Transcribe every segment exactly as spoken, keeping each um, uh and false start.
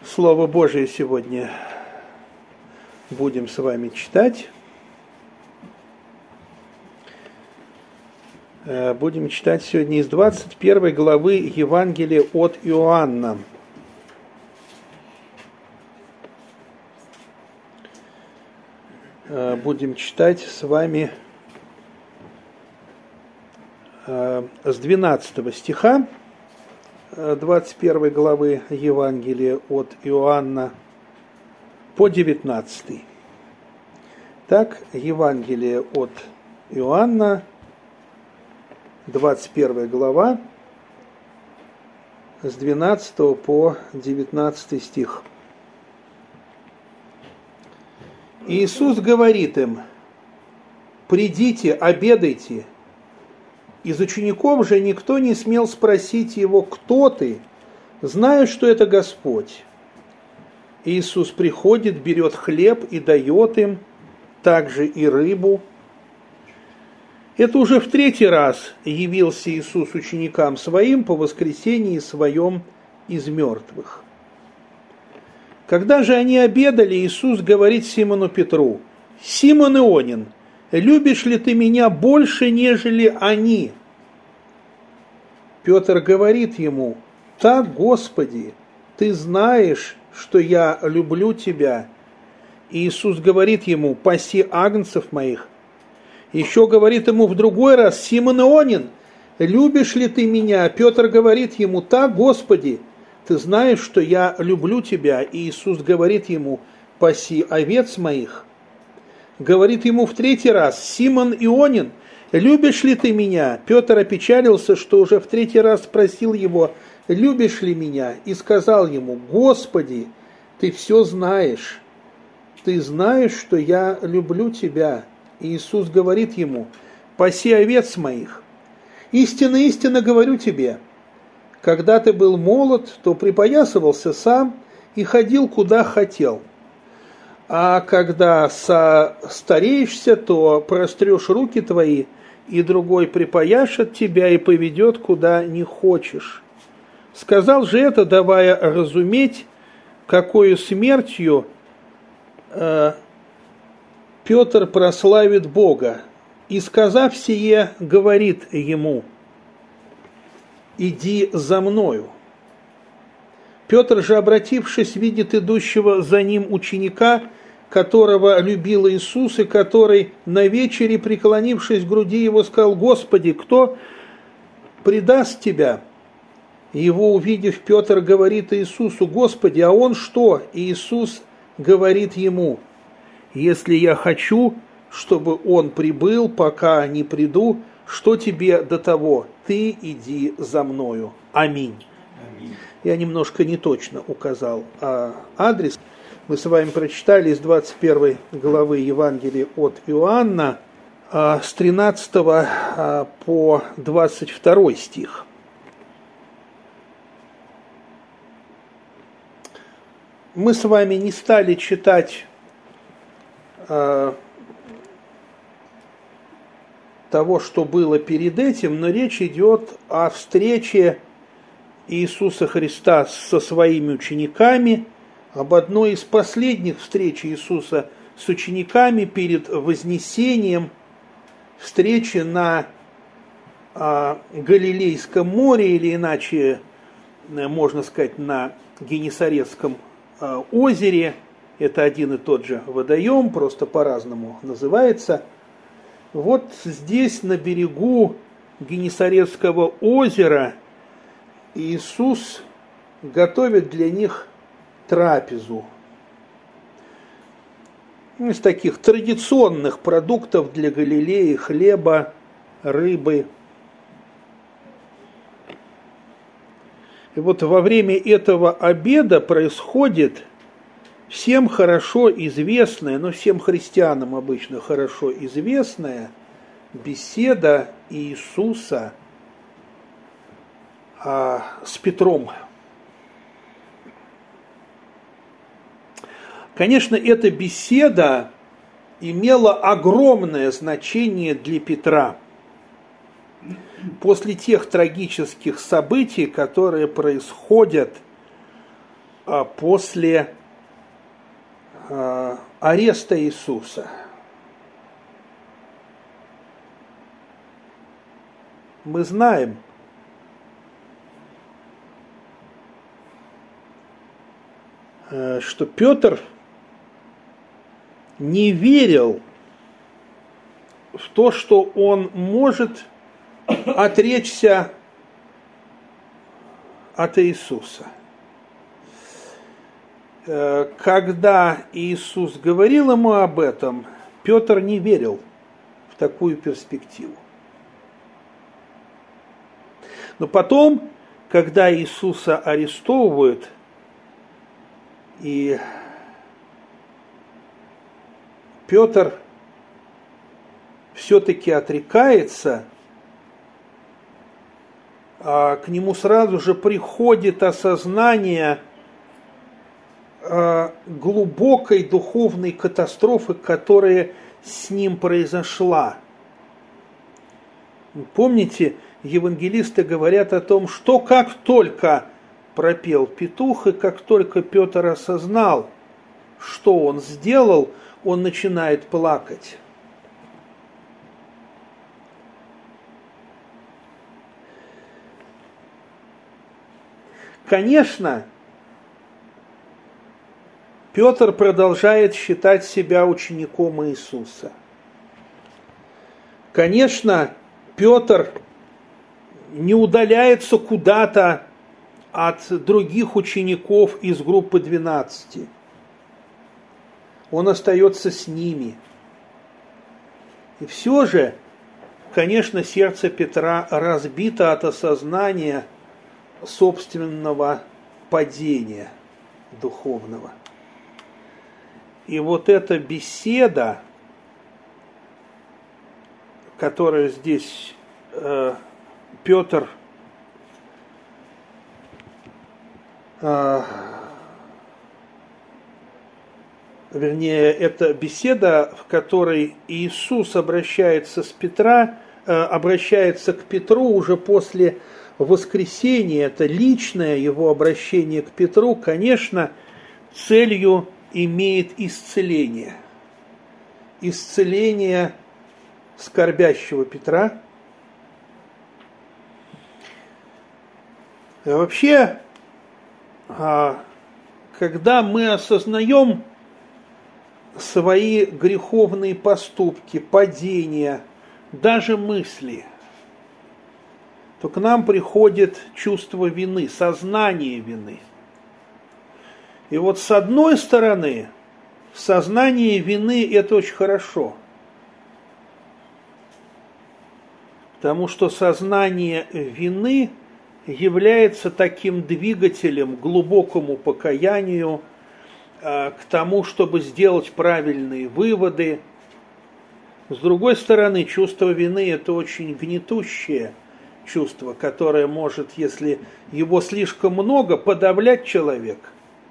Слово Божие сегодня будем с вами читать. Будем читать сегодня из двадцать первой главы Евангелия от Иоанна. Будем читать с вами с двенадцатого стиха двадцать первой главы Евангелия от Иоанна по девятнадцатый. Так, Евангелие от Иоанна, двадцать первая глава, с двенадцатого по девятнадцатый стих. Иисус говорит им: «Придите, обедайте». Из учеников же никто не смел спросить его: «Кто ты?», зная, что это Господь. Иисус приходит, берет хлеб и дает им, также и рыбу. Это уже в третий раз явился Иисус ученикам своим по воскресении своем из мертвых. Когда же они обедали, Иисус говорит Симону Петру: «Симон Ионин, любишь ли ты меня больше, нежели они?» Петр говорит ему: «Так, Господи, ты знаешь, что я люблю тебя». И Иисус говорит ему: «Паси агнцев моих». Еще говорит ему в другой раз: «Симон Ионин, любишь ли ты меня?» Петр говорит ему: «Так, Господи, ты знаешь, что я люблю тебя». И Иисус говорит ему: «Паси овец моих». Говорит ему в третий раз: «Симон Ионин, любишь ли ты меня?» Петр опечалился, что уже в третий раз спросил его: «Любишь ли меня?» И сказал ему: «Господи, ты все знаешь. Ты знаешь, что я люблю тебя». И Иисус говорит ему: «Паси овец моих. Истинно, истинно говорю тебе, когда ты был молод, то припоясывался сам и ходил, куда хотел. А когда стареешься, то прострешь руки твои, и другой припояшет тебя и поведет, куда не хочешь». Сказал же это, давая разуметь, какою смертью э, Петр прославит Бога. И, сказав сие, говорит ему: «Иди за мною». Петр же, обратившись, видит идущего за ним ученика, которого любил Иисус, и который на вечере, преклонившись к груди его, сказал: «Господи, кто предаст тебя?» Его увидев, Петр говорит Иисусу: «Господи, а он что?» И Иисус говорит ему: «Если я хочу, чтобы он прибыл, пока не приду, что тебе до того? Ты иди за мною. Аминь». Аминь. Я немножко неточно указал адрес. Мы с вами прочитали из двадцать первой главы Евангелия от Иоанна с тринадцатого по двадцать второй стих. Мы с вами не стали читать того, что было перед этим, но речь идет о встрече Иисуса Христа со своими учениками, об одной из последних встреч Иисуса с учениками перед вознесением, встрече на а, Галилейском море, или иначе, можно сказать, на Генесарецком а, озере. Это один и тот же водоем, просто по-разному называется. Вот здесь, на берегу Генесарецкого озера, Иисус готовит для них трапезу. Из таких традиционных продуктов для Галилеи: хлеба, рыбы. И вот во время этого обеда происходит всем хорошо известная, но всем христианам обычно хорошо известная беседа Иисуса а, с Петром. Конечно, эта беседа имела огромное значение для Петра. После тех трагических событий, которые происходят после ареста Иисуса. Мы знаем, что Петр не верил в то, что он может отречься от Иисуса. Когда Иисус говорил ему об этом, Петр не верил в такую перспективу. Но потом, когда Иисуса арестовывают, и Петр все-таки отрекается, а к нему сразу же приходит осознание глубокой духовной катастрофы, которая с ним произошла. Помните, евангелисты говорят о том, что как только пропел петух, и как только Петр осознал, что он сделал, он начинает плакать. Конечно, Петр продолжает считать себя учеником Иисуса. Конечно, Петр не удаляется куда-то от других учеников из группы двенадцати. Он остается с ними. И все же, конечно, сердце Петра разбито от осознания собственного падения духовного. И вот эта беседа, которую здесь э, Петр э, вернее, это беседа, в которой Иисус обращается с Петра, э, обращается к Петру уже после воскресения, это личное его обращение к Петру, конечно, целью имеет исцеление. Исцеление скорбящего Петра. И вообще, когда мы осознаем свои греховные поступки, падения, даже мысли, то к нам приходит чувство вины, сознание вины. И вот с одной стороны, сознание вины – это очень хорошо. Потому что сознание вины является таким двигателем к глубокому покаянию, к тому, чтобы сделать правильные выводы. С другой стороны, чувство вины – это очень гнетущее чувство, которое может, если его слишком много, подавлять человека,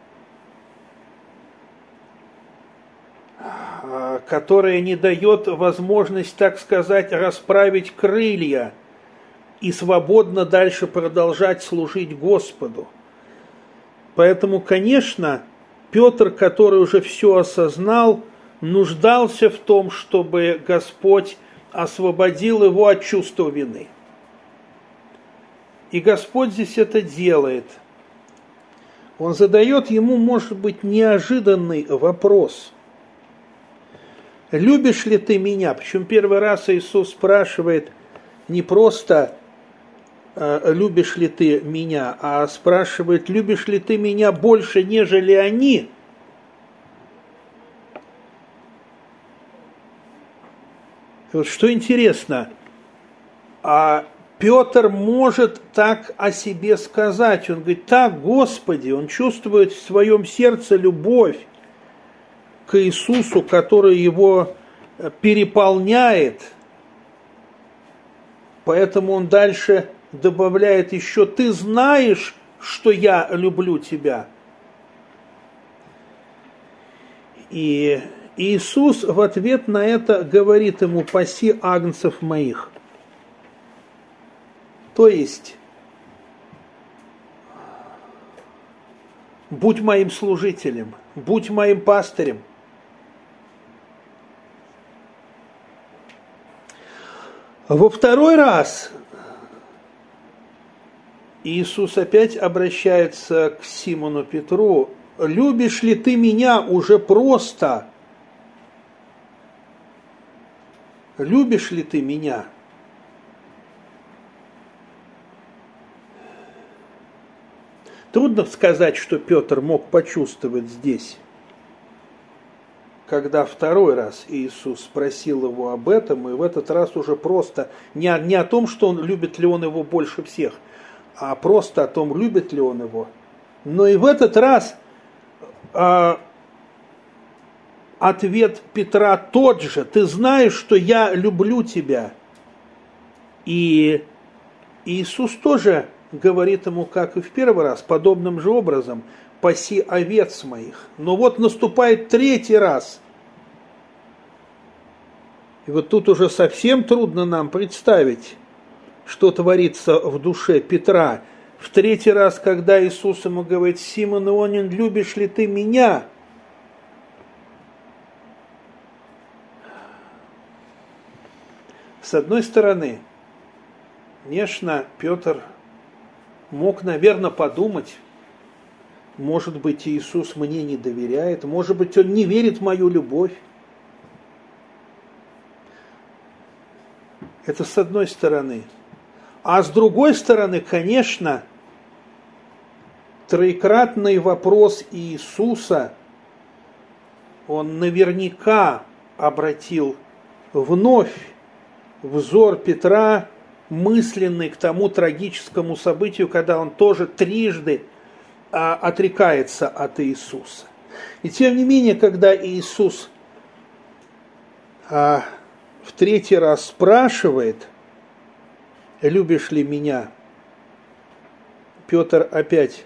которое не дает возможность, так сказать, расправить крылья и свободно дальше продолжать служить Господу. Поэтому, конечно, Петр, который уже все осознал, нуждался в том, чтобы Господь освободил его от чувства вины. И Господь здесь это делает. Он задает ему, может быть, неожиданный вопрос. Любишь ли ты меня? Причем первый раз Иисус спрашивает не просто любишь ли ты меня, а спрашивает, любишь ли ты меня больше, нежели они? И вот что интересно, а Петр может так о себе сказать. Он говорит, так, Господи, он чувствует в своем сердце любовь к Иисусу, который его переполняет. Поэтому он дальше добавляет еще, ты знаешь, что я люблю тебя. И Иисус в ответ на это говорит ему, паси агнцев моих. То есть, будь моим служителем, будь моим пастырем. Во второй раз Иисус опять обращается к Симону Петру. Любишь ли ты меня уже просто? Любишь ли ты меня? Трудно сказать, что Петр мог почувствовать здесь, когда второй раз Иисус спросил его об этом, и в этот раз уже просто не о, не о том, что он любит ли он его больше всех, а просто о том, любит ли он его. Но и в этот раз э, ответ Петра тот же. Ты знаешь, что я люблю тебя. И Иисус тоже говорит ему, как и в первый раз, подобным же образом: паси овец моих. Но вот наступает третий раз. И вот тут уже совсем трудно нам представить, что творится в душе Петра. В третий раз, когда Иисус ему говорит: Симон Ионин, любишь ли ты меня? С одной стороны, конечно, Петр мог, наверное, подумать: может быть, Иисус мне не доверяет, может быть, он не верит в мою любовь. Это с одной стороны. А с другой стороны, конечно, троекратный вопрос Иисуса, он наверняка обратил вновь взор Петра, мысленный, к тому трагическому событию, когда он тоже трижды а, отрекается от Иисуса. И тем не менее, когда Иисус а, в третий раз спрашивает: любишь ли меня? Петр опять,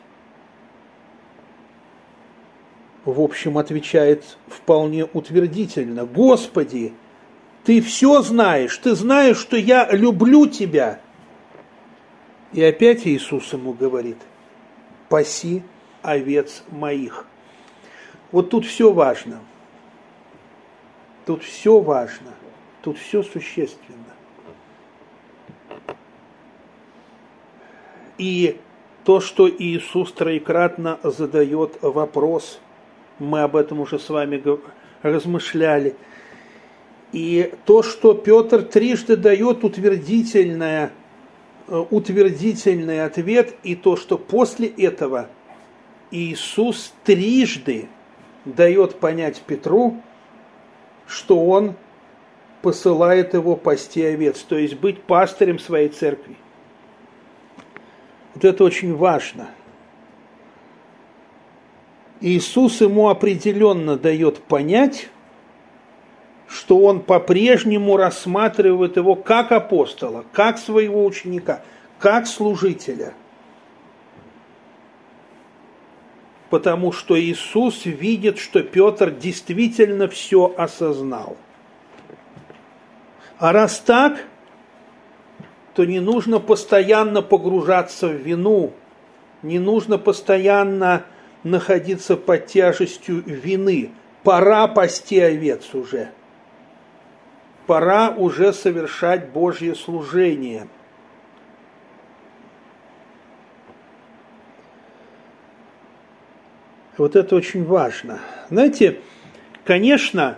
в общем, отвечает вполне утвердительно: Господи, ты все знаешь, ты знаешь, что я люблю тебя. И опять Иисус ему говорит: паси овец моих. Вот тут все важно. Тут все важно. Тут все существенно. И то, что Иисус троекратно задает вопрос, мы об этом уже с вами размышляли, и то, что Петр трижды дает утвердительное, утвердительный ответ, и то, что после этого Иисус трижды дает понять Петру, что он посылает его пасти овец, то есть быть пастырем своей церкви. Вот это очень важно. Иисус ему определенно дает понять, что он по-прежнему рассматривает его как апостола, как своего ученика, как служителя. Потому что Иисус видит, что Петр действительно все осознал. А раз так, то не нужно постоянно погружаться в вину, не нужно постоянно находиться под тяжестью вины. Пора пасти овец уже. Пора уже совершать Божье служение. Вот это очень важно. Знаете, конечно,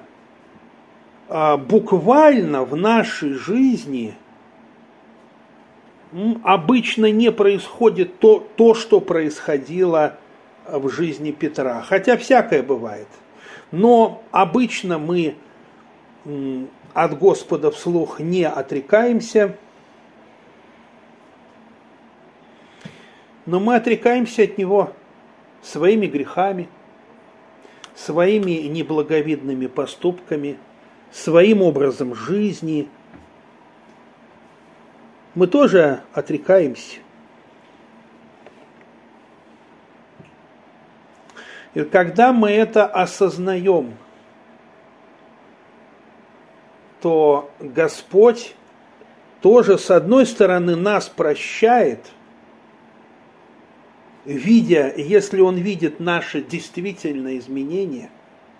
буквально в нашей жизни обычно не происходит то, то, что происходило в жизни Петра. Хотя всякое бывает. Но обычно мы от Господа вслух не отрекаемся. Но мы отрекаемся от Него своими грехами, своими неблаговидными поступками, своим образом жизни. Мы тоже отрекаемся. И когда мы это осознаем, то Господь тоже, с одной стороны, нас прощает видя, если он видит наше действительное изменение,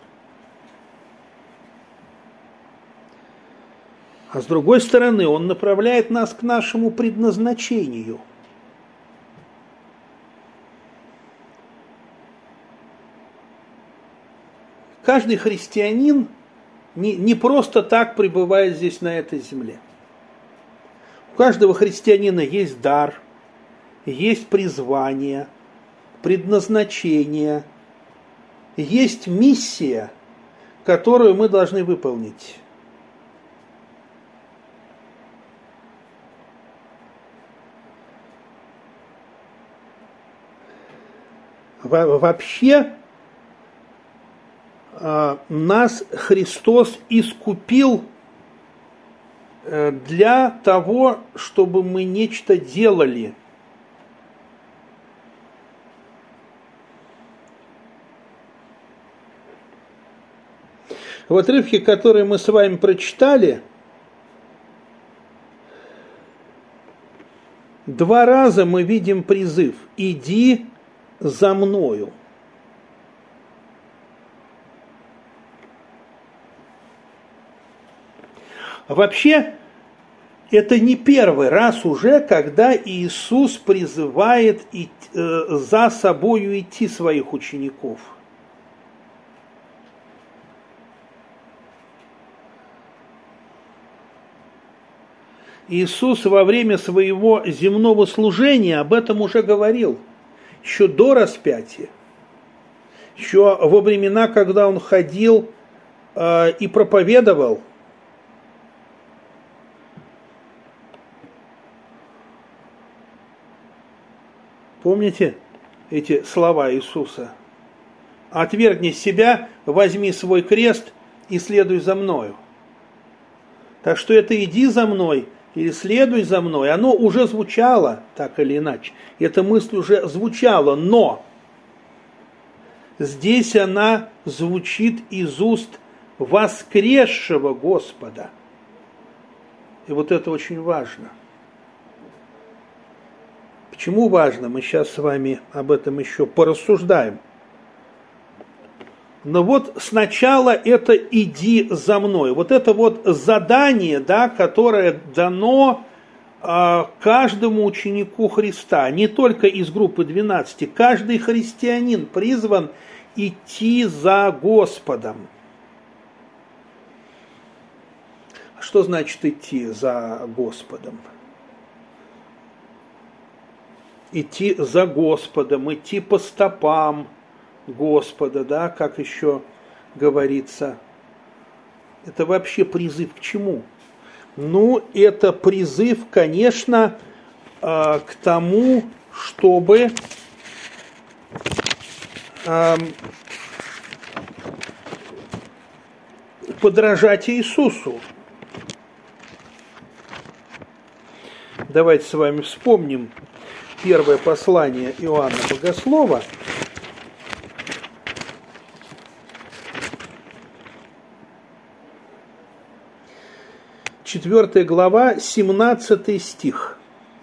а с другой стороны, он направляет нас к нашему предназначению. Каждый христианин не, не просто так пребывает здесь, на этой земле. У каждого христианина есть дар, есть призвание, предназначение, есть миссия, которую мы должны выполнить. Во- вообще, нас Христос искупил для того, чтобы мы нечто делали. В отрывке, который мы с вами прочитали, два раза мы видим призыв «Иди за мною». Вообще, это не первый раз уже, когда Иисус призывает идти, э, за собою идти своих учеников. Иисус во время своего земного служения об этом уже говорил, еще до распятия, еще во времена, когда Он ходил э, и проповедовал. Помните эти слова Иисуса? «Отвергни себя, возьми свой крест и следуй за мною». Так что это «иди за мной» или «следуй за мной», оно уже звучало так или иначе. Эта мысль уже звучала, но здесь она звучит из уст воскресшего Господа. И вот это очень важно. Почему важно? Мы сейчас с вами об этом еще порассуждаем. Но вот сначала это «иди за мной». Вот это вот задание, да, которое дано э, каждому ученику Христа, не только из группы двенадцати. Каждый христианин призван идти за Господом. Что значит идти за Господом? Идти за Господом, идти по стопам Господа, да, как еще говорится. Это вообще призыв к чему? Ну, это призыв, конечно, к тому, чтобы подражать Иисусу. Давайте с вами вспомним первое послание Иоанна Богослова. Четвертая глава, семнадцатый стих.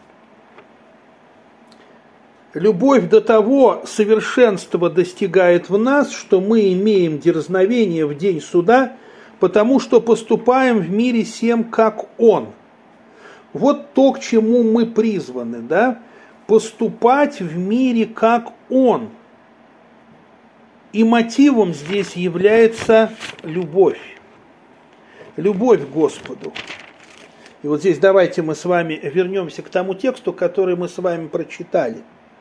«Любовь до того совершенства достигает в нас, что мы имеем дерзновение в день суда, потому что поступаем в мире сем, как Он». Вот то, к чему мы призваны, да? Поступать в мире, как Он. И мотивом здесь является любовь. Любовь к Господу. И вот здесь давайте мы с вами вернемся к тому тексту, который мы с вами прочитали.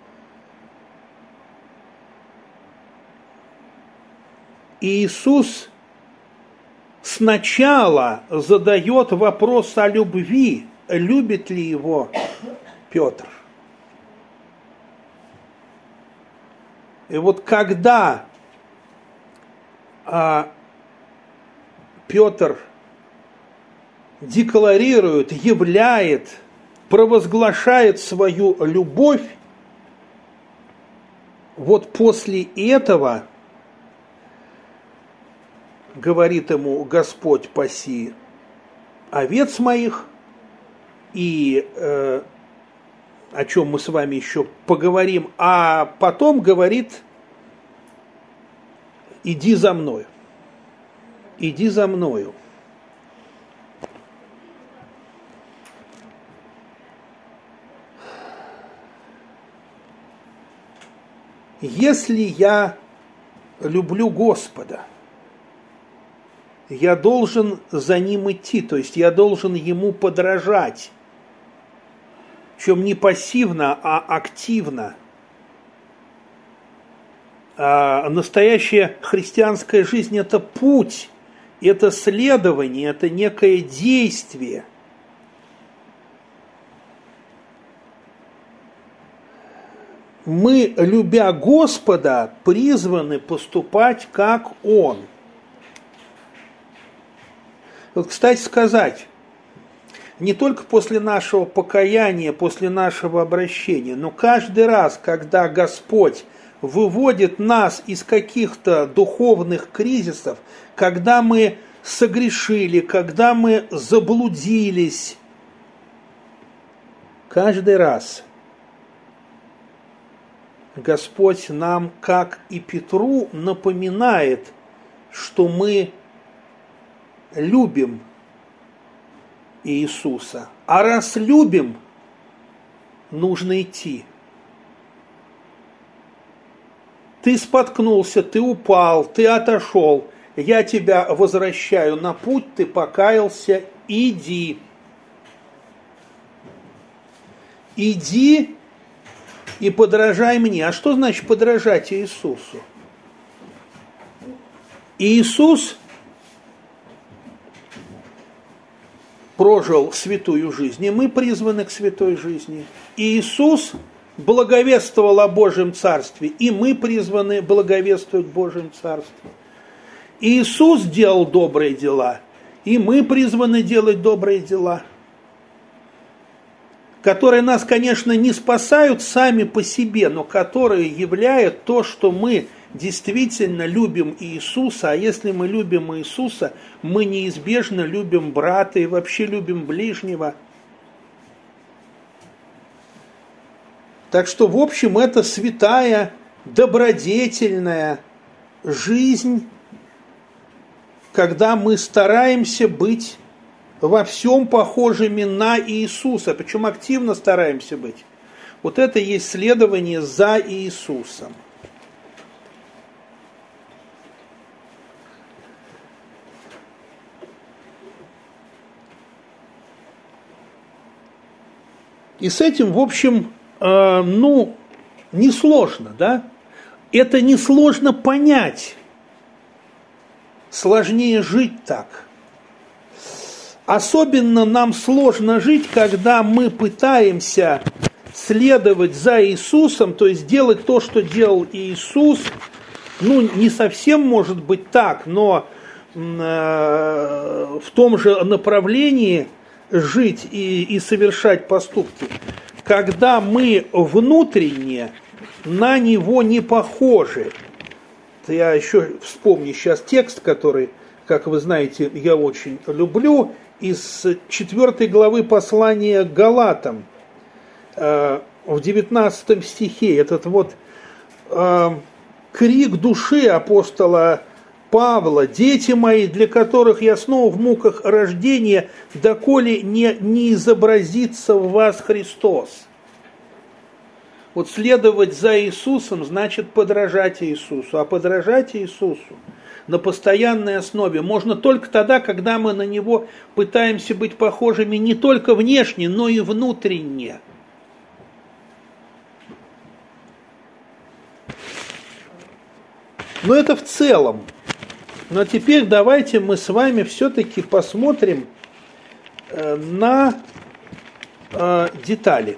Иисус сначала задает вопрос о любви, любит ли его Петр. И вот когда а, Петр декларирует, являет, провозглашает свою любовь, вот после этого говорит ему Господь: паси овец моих, и э, о чем мы с вами еще поговорим, а потом говорит: иди за мною, иди за мною. Если я люблю Господа, я должен за Ним идти, то есть я должен Ему подражать, причем не пассивно, а активно. А настоящая христианская жизнь – это путь, это следование, это некое действие. Мы, любя Господа, призваны поступать, как Он. Вот, кстати сказать, не только после нашего покаяния, после нашего обращения, но каждый раз, когда Господь выводит нас из каких-то духовных кризисов, когда мы согрешили, когда мы заблудились, каждый раз Господь нам, как и Петру, напоминает, что мы любим Иисуса. А раз любим, нужно идти. Ты споткнулся, ты упал, ты отошел. Я тебя возвращаю на путь, ты покаялся, иди. Иди и подражай мне. А что значит подражать Иисусу? Иисус прожил святую жизнь, и мы призваны к святой жизни. Иисус благовествовал о Божьем Царстве, и мы призваны благовествовать Божьем Царстве. Иисус делал добрые дела, и мы призваны делать добрые дела, которые нас, конечно, не спасают сами по себе, но которые являют то, что мы действительно любим Иисуса, а если мы любим Иисуса, мы неизбежно любим брата и вообще любим ближнего. Так что, в общем, это святая, добродетельная жизнь, когда мы стараемся быть во всем похожими на Иисуса, причем активно стараемся быть. Вот это и есть следование за Иисусом. И с этим, в общем, э, ну, несложно, да? Это несложно понять. Сложнее жить так. Особенно нам сложно жить, когда мы пытаемся следовать за Иисусом, то есть делать то, что делал Иисус. Ну, не совсем может быть так, но э, в том же направлении жить и, и совершать поступки, когда мы внутренне на него не похожи. Я еще вспомню сейчас текст, который, как вы знаете, я очень люблю, из четвёртой главы послания к Галатам, э, в девятнадцатом стихе, этот вот э, крик души апостола Павла: «Дети мои, для которых я снова в муках рождения, доколе не, не изобразится в вас Христос». Вот следовать за Иисусом значит подражать Иисусу, а подражать Иисусу на постоянной основе можно только тогда, когда мы на Него пытаемся быть похожими не только внешне, но и внутренне. Но это в целом. Но теперь давайте мы с вами все-таки посмотрим э, на э, детали.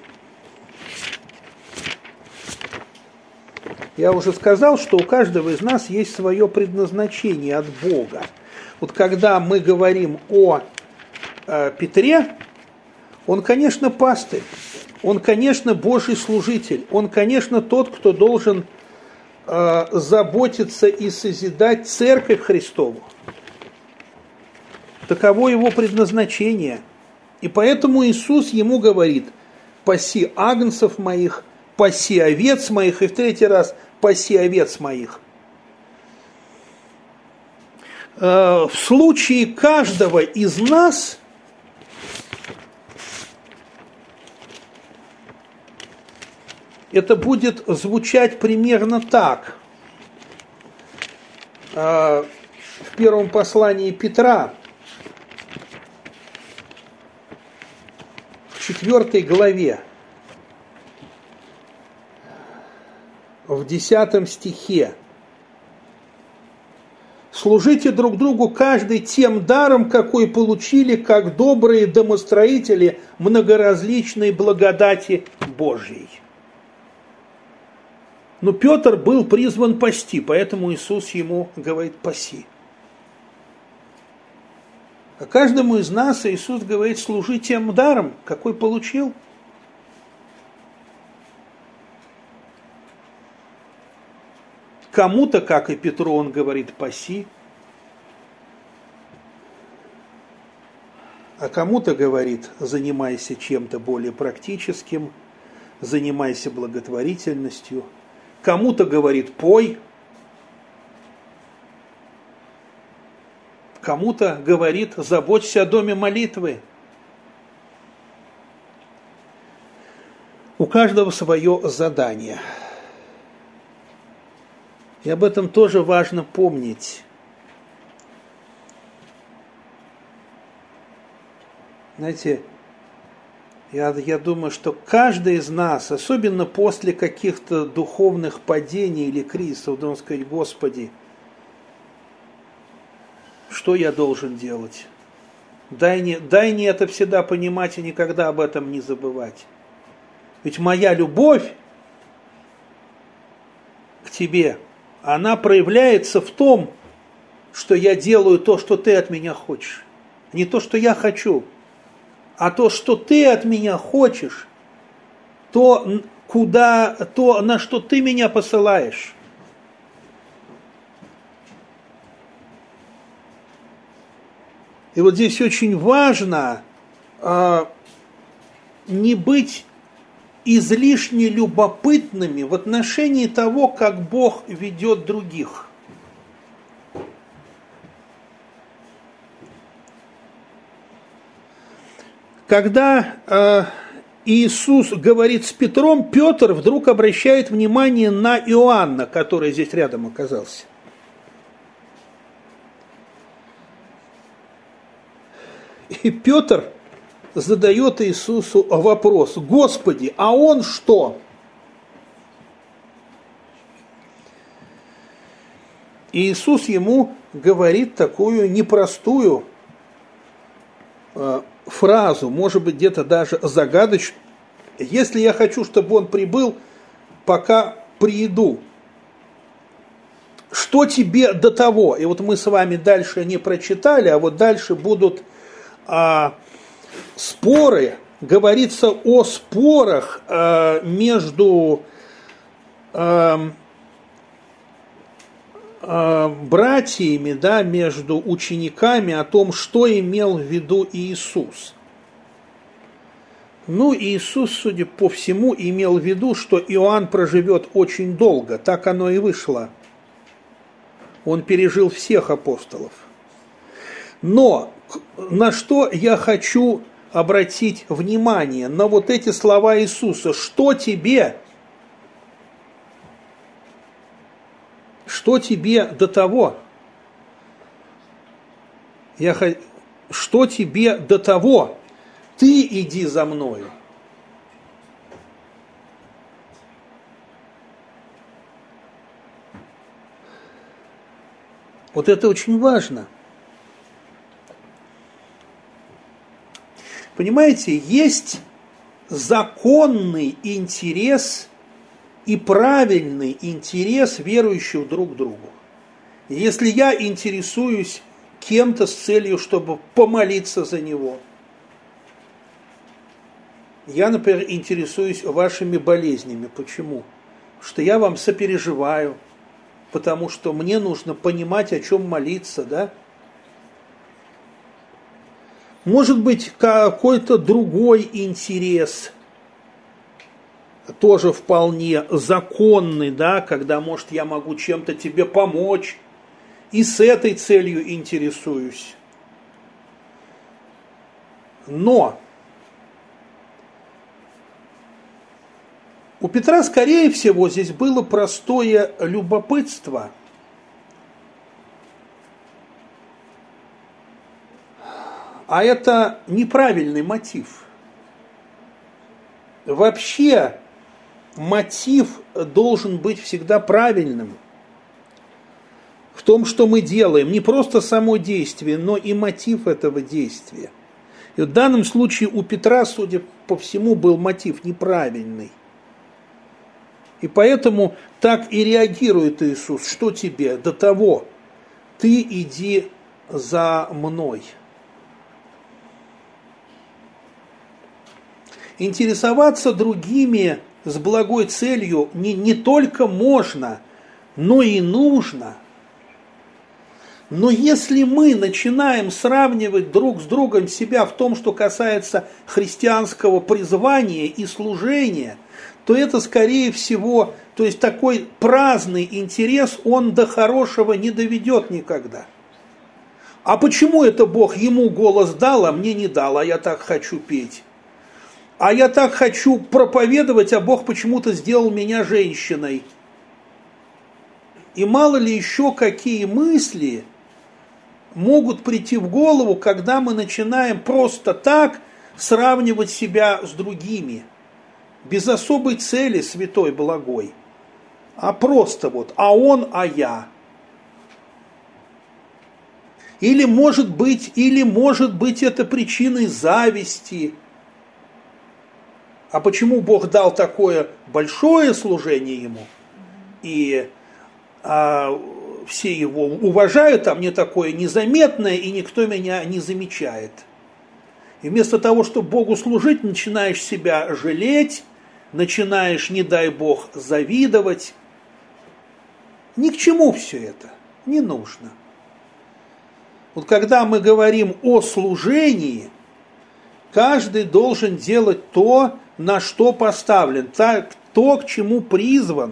Я уже сказал, что у каждого из нас есть свое предназначение от Бога. Вот когда мы говорим о э, Петре, он, конечно, пастырь, он, конечно, Божий служитель, он, конечно, тот, кто должен э, заботиться и созидать Церковь Христову. Таково его предназначение. И поэтому Иисус ему говорит: паси агнцев моих, паси овец моих, и в третий раз паси овец моих. В случае каждого из нас это будет звучать примерно так. В первом послании Петра, в четвертой главе, в десятом стихе: «Служите друг другу каждый тем даром, какой получили, как добрые домостроители многоразличной благодати Божьей». Но Петр был призван пасти, поэтому Иисус ему говорит: «Паси». А каждому из нас Иисус говорит: служи тем даром, какой получил. Кому-то, как и Петру, он говорит: паси. А кому-то говорит: занимайся чем-то более практическим, занимайся благотворительностью. Кому-то говорит: пой. Кому-то говорит: заботься о доме молитвы. У каждого свое задание. И об этом тоже важно помнить. Знаете, я, я думаю, что каждый из нас, особенно после каких-то духовных падений или кризисов, должен сказать: Господи, что я должен делать? Дай мне, дай мне это всегда понимать и никогда об этом не забывать. Ведь моя любовь к Тебе, она проявляется в том, что я делаю то, что Ты от меня хочешь. Не то, что я хочу, а то, что Ты от меня хочешь, то, куда, то, на что Ты меня посылаешь. И вот здесь очень важно э, не быть излишне любопытными в отношении того, как Бог ведет других. Когда э, Иисус говорит с Петром, Петр вдруг обращает внимание на Иоанна, который здесь рядом оказался. И Петр задает Иисусу вопрос: Господи, а он что? И Иисус ему говорит такую непростую э, фразу, может быть, где-то даже загадочную: если я хочу, чтобы он прибыл, пока приеду, что тебе до того? И вот мы с вами дальше не прочитали, а вот дальше будут а, споры, говорится о спорах а, между а, а, братьями, да, между учениками о том, что имел в виду Иисус. Ну, Иисус, судя по всему, имел в виду, что Иоанн проживет очень долго, так оно и вышло. Он пережил всех апостолов. Но на что я хочу обратить внимание? На вот эти слова Иисуса: что тебе, что тебе до того? Я, что тебе до того? Ты иди за мною. Вот это очень важно. Понимаете, есть законный интерес и правильный интерес верующих друг к другу. Если я интересуюсь кем-то с целью, чтобы помолиться за него, я, например, интересуюсь вашими болезнями. Почему? Потому что я вам сопереживаю, потому что мне нужно понимать, о чем молиться, да? Может быть, какой-то другой интерес. тоже вполне законный, да, когда, может, я могу чем-то тебе помочь, и с этой целью интересуюсь. Но у Петра, скорее всего, здесь было простое любопытство. А это неправильный мотив. Вообще, мотив должен быть всегда правильным. В том, что мы делаем, не просто само действие, но и мотив этого действия. И в данном случае у Петра, судя по всему, был мотив неправильный. И поэтому так и реагирует Иисус. Что тебе до того? Ты иди за мной. Интересоваться другими с благой целью не, не только можно, но и нужно. Но если мы начинаем сравнивать друг с другом себя в том, что касается христианского призвания и служения, то это, скорее всего, то есть такой праздный интерес, он до хорошего не доведет никогда. А почему это Бог ему голос дал, а мне не дал, а я так хочу петь? А я так хочу проповедовать, а Бог почему-то сделал меня женщиной. И мало ли еще какие мысли могут прийти в голову, когда мы начинаем просто так сравнивать себя с другими. Без особой цели, святой благой. А просто вот, а он, а я. Или может быть, или может быть это причиной зависти. А почему Бог дал такое большое служение ему, и а, все его уважают, а мне такое незаметное, и никто меня не замечает. И вместо того, чтобы Богу служить, начинаешь себя жалеть, начинаешь, не дай Бог, завидовать. Ни к чему все это, не нужно. Вот когда мы говорим о служении, каждый должен делать то, на что поставлен, то, к чему призван.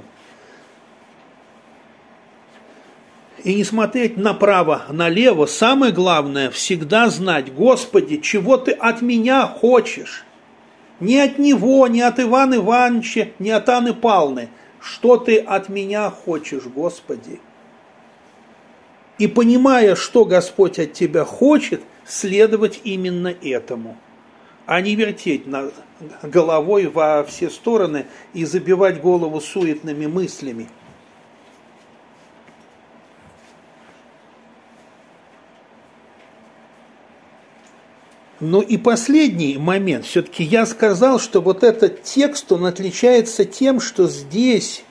И не смотреть направо, налево. Самое главное, всегда знать: Господи, чего Ты от меня хочешь? Не от него, не от Ивана Ивановича, не от Анны Павловны. Что Ты от меня хочешь, Господи? И понимая, что Господь от тебя хочет, следовать именно этому. А не вертеть головой во все стороны и забивать голову суетными мыслями. Ну и последний момент. Все-таки я сказал, что вот этот текст, он отличается тем, что здесь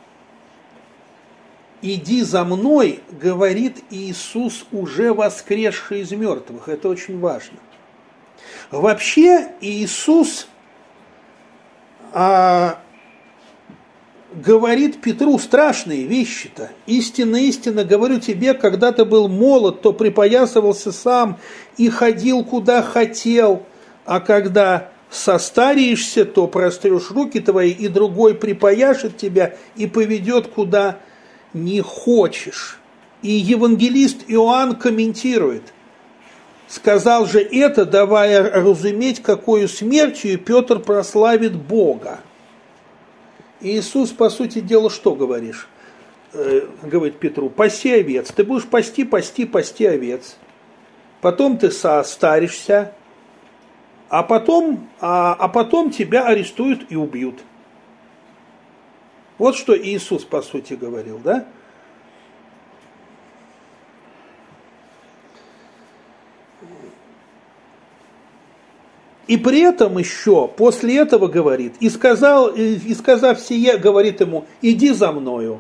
«иди за мной», говорит Иисус, уже воскресший из мертвых. Это очень важно. Вообще Иисус а, говорит Петру страшные вещи-то. «Истинно, истинно говорю тебе, когда ты был молод, то припоясывался сам и ходил куда хотел, а когда состареешься, то прострешь руки твои, и другой припояшет тебя и поведет куда не хочешь». И евангелист Иоанн комментирует: «Сказал же это, давая разуметь, какою смертью Петр прославит Бога». Иисус, по сути дела, что говоришь? Э, говорит Петру: паси овец. Ты будешь пасти, пасти, пасти овец. Потом ты состаришься, а потом, а, а потом тебя арестуют и убьют. Вот что Иисус, по сути, говорил, да? И при этом еще, после этого говорит, и, сказал, и сказав сие, говорит ему: иди за мною.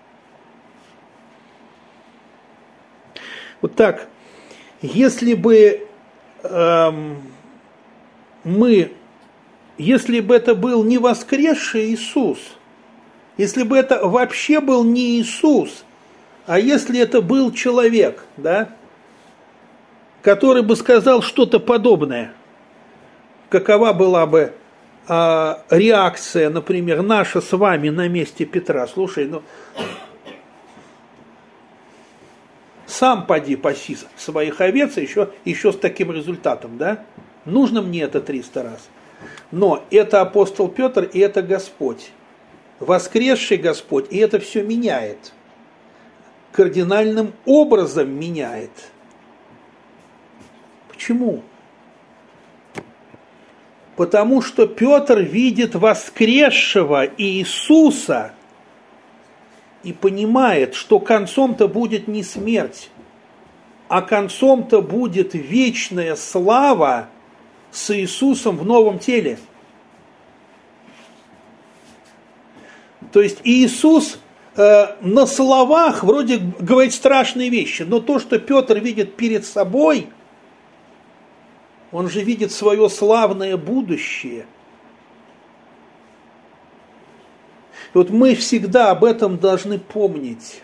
Вот так, если бы эм, мы, если бы это был не воскресший Иисус, если бы это вообще был не Иисус, а если это был человек, да, который бы сказал что-то подобное, какова была бы а, реакция, например, наша с вами на месте Петра. Слушай, ну сам поди паси своих овец, еще, еще с таким результатом, да? Нужно мне это триста раз. Но это апостол Петр, и это Господь. Воскресший Господь, и это все меняет. Кардинальным образом меняет. Почему? Потому что Петр видит воскресшего Иисуса и понимает, что концом-то будет не смерть, а концом-то будет вечная слава с Иисусом в новом теле. То есть Иисус э, на словах вроде говорит страшные вещи, но то, что Петр видит перед собой, он же видит свое славное будущее. И вот мы всегда об этом должны помнить.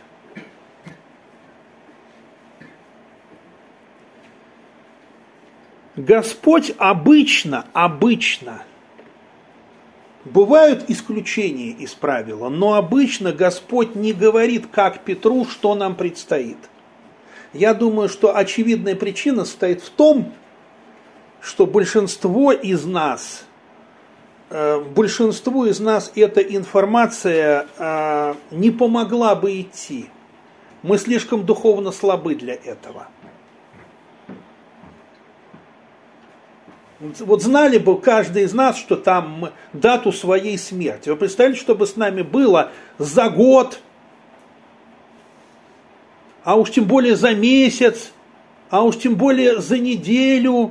Господь обычно, обычно, бывают исключения из правила, но обычно Господь не говорит, как Петру, что нам предстоит. Я думаю, что очевидная причина состоит в том, что большинство из нас, э, большинству из нас эта информация э, не помогла бы идти. Мы слишком духовно слабы для этого. Вот знали бы каждый из нас, что там дату своей смерти. Вы представляете, что бы с нами было за год, а уж тем более за месяц, а уж тем более за неделю.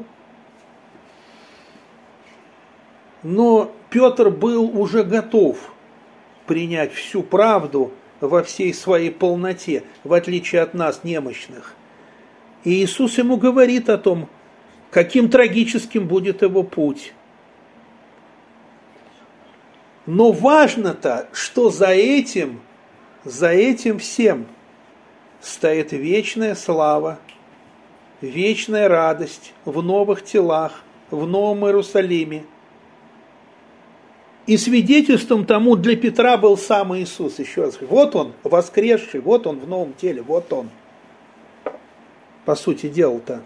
Но Петр был уже готов принять всю правду во всей своей полноте, в отличие от нас, немощных. И Иисус ему говорит о том, каким трагическим будет его путь. Но важно-то, что за этим, за этим всем стоит вечная слава, вечная радость в новых телах, в Новом Иерусалиме. И свидетельством тому для Петра был сам Иисус. Еще раз, вот он, воскресший, вот он в новом теле, вот он. По сути дела-то.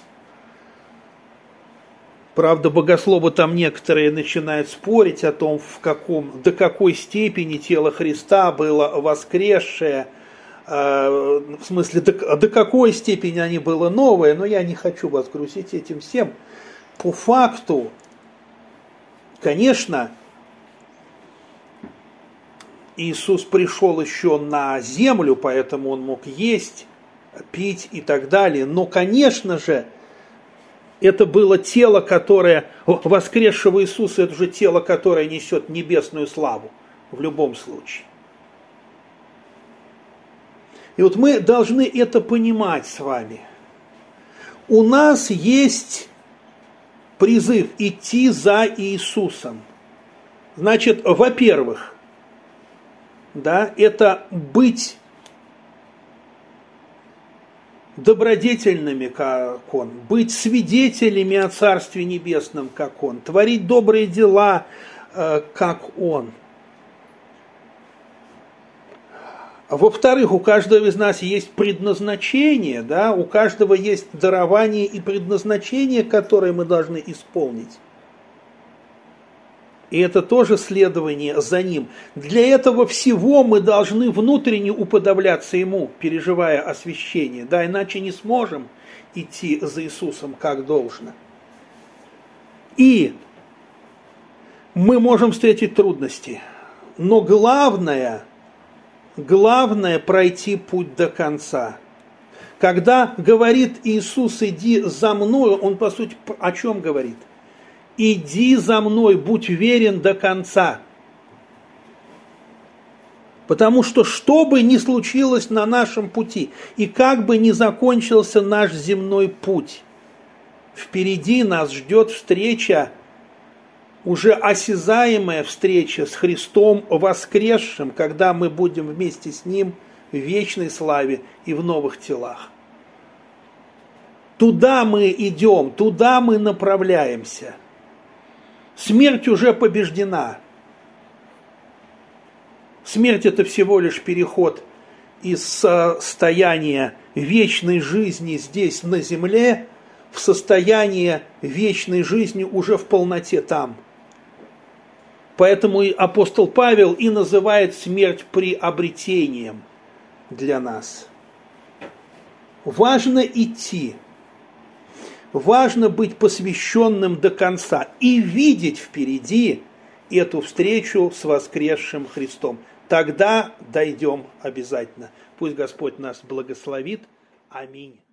Правда, богословы там некоторые начинают спорить о том, в каком, до какой степени тело Христа было воскресшее, э, в смысле, до, до какой степени они было новое, но я не хочу вас грузить этим всем. По факту, конечно, Иисус пришел еще на землю, поэтому он мог есть, пить и так далее, но, конечно же, это было тело, которое, воскресшего Иисуса, это уже тело, которое несет небесную славу в любом случае. И вот мы должны это понимать с вами. У нас есть призыв идти за Иисусом. Значит, во-первых, да, это быть добродетельными, как Он, быть свидетелями о Царстве Небесном, как Он, творить добрые дела, как Он. Во-вторых, у каждого из нас есть предназначение, да, у каждого есть дарование и предназначение, которое мы должны исполнить. И это тоже следование за Ним. Для этого всего мы должны внутренне уподобляться Ему, переживая освящение. Да, иначе не сможем идти за Иисусом как должно. И мы можем встретить трудности. Но главное, главное пройти путь до конца. Когда говорит Иисус, иди за мною, Он по сути о чем говорит? Иди за мной, будь верен до конца. Потому что что бы ни случилось на нашем пути, и как бы ни закончился наш земной путь, впереди нас ждет встреча, уже осязаемая встреча с Христом воскресшим, когда мы будем вместе с Ним в вечной славе и в новых телах. Туда мы идем, туда мы направляемся. Смерть уже побеждена. Смерть – это всего лишь переход из состояния вечной жизни здесь, на земле, в состояние вечной жизни уже в полноте там. Поэтому и апостол Павел и называет смерть приобретением для нас. Важно идти, важно быть посвященным до конца и видеть впереди эту встречу с воскресшим Христом. Тогда дойдем обязательно. Пусть Господь нас благословит. Аминь.